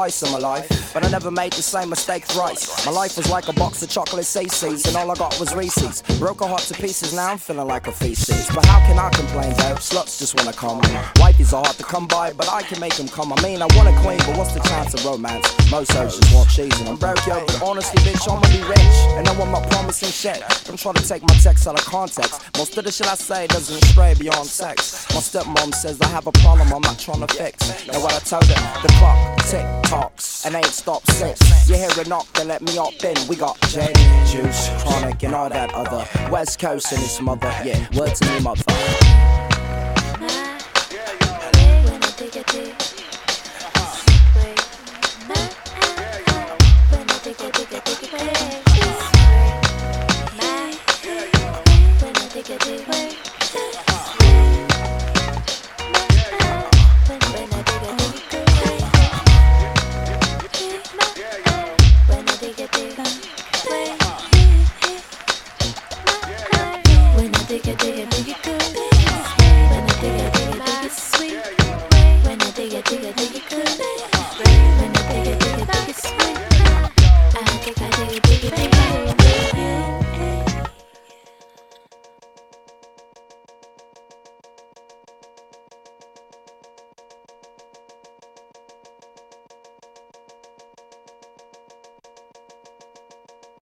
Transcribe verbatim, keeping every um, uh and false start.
twice in my life, but I never made the same mistake thrice. My life was like a box of chocolate C Cs, and all I got was Reese's. Broke a heart to pieces, now I'm feeling like a feces. But how can I complain though? Sluts just wanna come. Wifeys are hard to come by, but I can make them come. I mean, I want a queen, but what's the chance of romance? Most hoes just want cheese, and I'm broke, yo, but honestly, bitch, I'ma be rich. And no, I'm not promising shit. Don't try to take my text out of context. Most of the shit I say doesn't stray beyond sex. My stepmom says I have a problem I'm not trying to fix. Now what I told her, the clock tick tocks and ain't stopped since. You hear a knock, then let me up in. We got J, Juice, Chronic, and all that other West Coast and his mother. Yeah, word to me, mother.